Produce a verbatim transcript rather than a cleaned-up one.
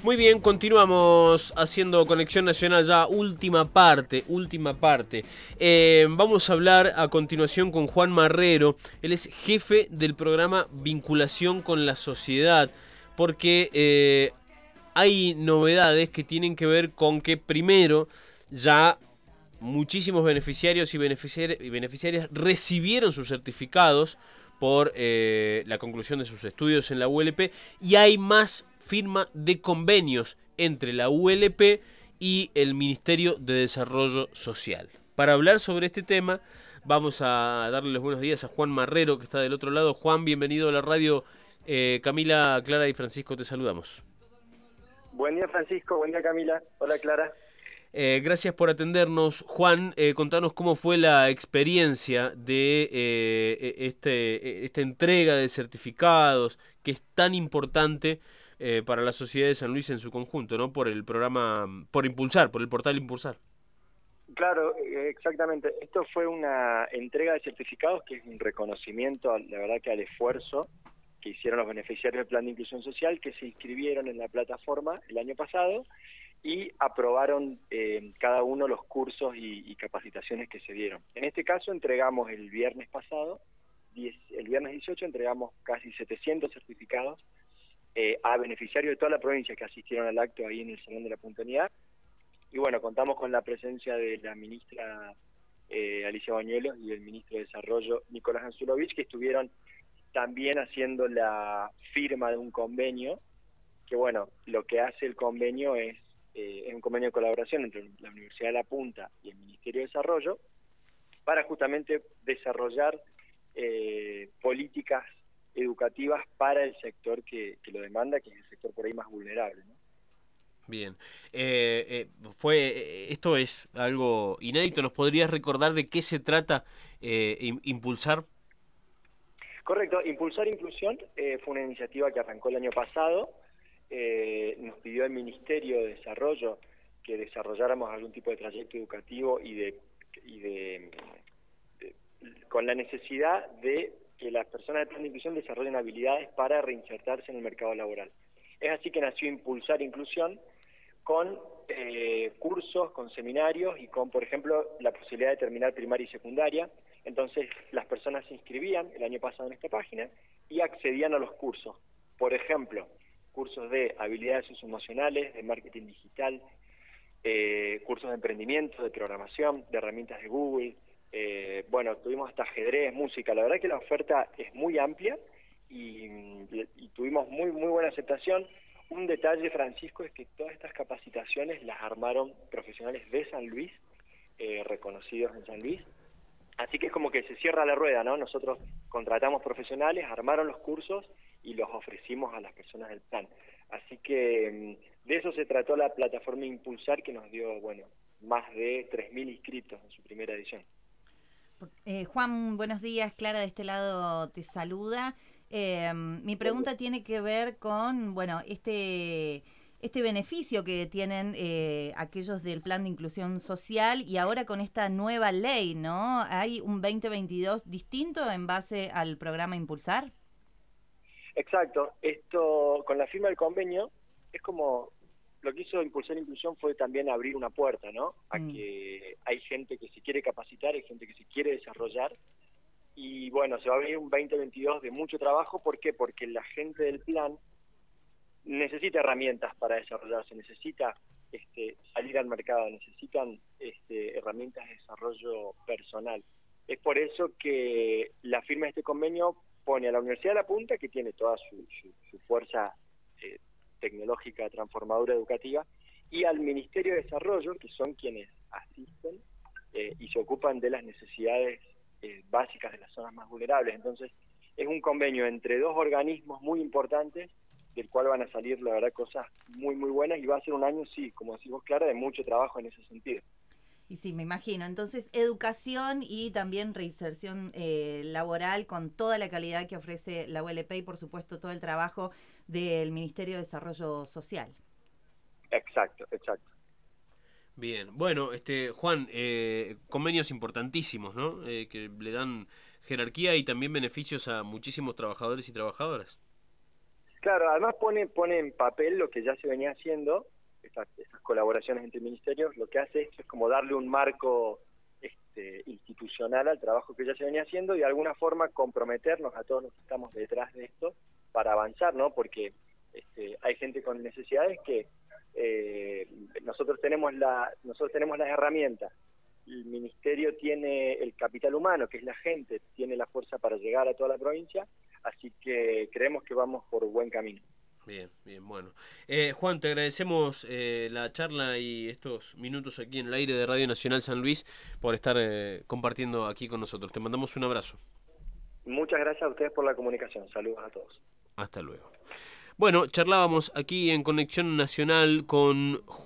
Muy bien, continuamos haciendo Conexión Nacional ya, última parte, última parte. Eh, vamos a hablar a continuación con Juan Marrero. Él es jefe del programa Vinculación con la Sociedad, porque eh, hay novedades que tienen que ver con que primero ya muchísimos beneficiarios y, beneficiari- y beneficiarias recibieron sus certificados por eh, la conclusión de sus estudios en la U L P, y hay más firma de convenios entre la U L P y el Ministerio de Desarrollo Social. Para hablar sobre este tema vamos a darle los buenos días a Juan Marrero, que está del otro lado. Juan, bienvenido a la radio. eh, Camila, Clara y Francisco, te saludamos. Buen día, Francisco. Buen día, Camila. Hola, Clara. Eh, gracias por atendernos. Juan, eh, contanos cómo fue la experiencia de eh, este, esta entrega de certificados, que es tan importante eh, para la sociedad de San Luis en su conjunto, ¿no? Por el programa, por Impulsar, por el portal Impulsar. Claro, exactamente. Esto fue una entrega de certificados que es un reconocimiento, la verdad, que al esfuerzo que hicieron los beneficiarios del Plan de Inclusión Social, que se inscribieron en la plataforma el año pasado y aprobaron eh, cada uno los cursos y, y capacitaciones que se dieron. En este caso entregamos el viernes pasado, diez, el viernes dieciocho, entregamos casi setecientos certificados eh, a beneficiarios de toda la provincia que asistieron al acto ahí en el Salón de la Puntualidad. Y bueno, contamos con la presencia de la ministra eh, Alicia Bañuelos y el ministro de Desarrollo Nicolás Anzulovich, que estuvieron también haciendo la firma de un convenio, que bueno, lo que hace el convenio es Eh, es un convenio de colaboración entre la Universidad de La Punta y el Ministerio de Desarrollo para justamente desarrollar eh, políticas educativas para el sector que, que lo demanda, que es el sector por ahí más vulnerable, ¿no? Bien. Eh, eh, fue, esto es algo inédito. ¿Nos podrías recordar de qué se trata eh, Impulsar? Correcto. Impulsar Inclusión eh, fue una iniciativa que arrancó el año pasado. Eh, nos pidió el Ministerio de Desarrollo que desarrolláramos algún tipo de trayecto educativo y de, y de, de con la necesidad de que las personas de plan de inclusión desarrollen habilidades para reinsertarse en el mercado laboral. Es así que nació Impulsar Inclusión con eh, cursos, con seminarios y con, por ejemplo, la posibilidad de terminar primaria y secundaria. Entonces las personas se inscribían el año pasado en esta página y accedían a los cursos. Por ejemplo, cursos de habilidades socioemocionales, de marketing digital, eh, cursos de emprendimiento, de programación, de herramientas de Google, eh, bueno, tuvimos hasta ajedrez, música. La verdad que la oferta es muy amplia y, y, y tuvimos muy muy buena aceptación. Un detalle, Francisco, es que todas estas capacitaciones las armaron profesionales de San Luis, eh, reconocidos en San Luis. Así que es como que se cierra la rueda, ¿no? Nosotros contratamos profesionales, armaron los cursos y los ofrecimos a las personas del plan. Así que de eso se trató la plataforma Impulsar, que nos dio, bueno, más de tres mil inscritos en su primera edición. Eh, Juan, buenos días. Clara de este lado te saluda. Eh, mi pregunta tiene que ver con, bueno, este... este beneficio que tienen eh, aquellos del Plan de Inclusión Social y ahora con esta nueva ley, ¿no? ¿Hay un veinte veintidós distinto en base al programa Impulsar? Exacto. Esto, con la firma del convenio, es como, lo que hizo Impulsar Inclusión fue también abrir una puerta, ¿no? A mm. que hay gente que se quiere capacitar, hay gente que se quiere desarrollar, y bueno, se va a venir un veinte veintidós de mucho trabajo. ¿Por qué? Porque la gente del plan necesita herramientas para desarrollarse, necesita este, salir al mercado, necesitan este, herramientas de desarrollo personal. Es por eso que la firma de este convenio pone a la Universidad de La Punta, que tiene toda su, su, su fuerza eh, tecnológica, transformadora, educativa, y al Ministerio de Desarrollo, que son quienes asisten eh, y se ocupan de las necesidades eh, básicas de las zonas más vulnerables. Entonces, es un convenio entre dos organismos muy importantes, del cual van a salir, la verdad, cosas muy, muy buenas, y va a ser un año, sí, como decís vos, Clara, de mucho trabajo en ese sentido. Y sí, me imagino. Entonces, educación y también reinserción eh, laboral con toda la calidad que ofrece la U L P y, por supuesto, todo el trabajo del Ministerio de Desarrollo Social. Exacto, exacto. Bien, bueno, este Juan, eh, convenios importantísimos, ¿no? Eh, que le dan jerarquía y también beneficios a muchísimos trabajadores y trabajadoras. Claro, además pone, pone en papel lo que ya se venía haciendo, estas, estas colaboraciones entre ministerios, lo que hace esto es como darle un marco este, institucional al trabajo que ya se venía haciendo y de alguna forma comprometernos a todos los que estamos detrás de esto para avanzar, ¿no? Porque este, hay gente con necesidades que eh, nosotros tenemos la, nosotros tenemos las herramientas. El ministerio tiene el capital humano, que es la gente, tiene la fuerza para llegar a toda la provincia, así que creemos que vamos por buen camino. Bien, bien, bueno. Eh, Juan, te agradecemos eh, la charla y estos minutos aquí en el aire de Radio Nacional San Luis por estar eh, compartiendo aquí con nosotros. Te mandamos un abrazo. Muchas gracias a ustedes por la comunicación. Saludos a todos. Hasta luego. Bueno, charlábamos aquí en Conexión Nacional con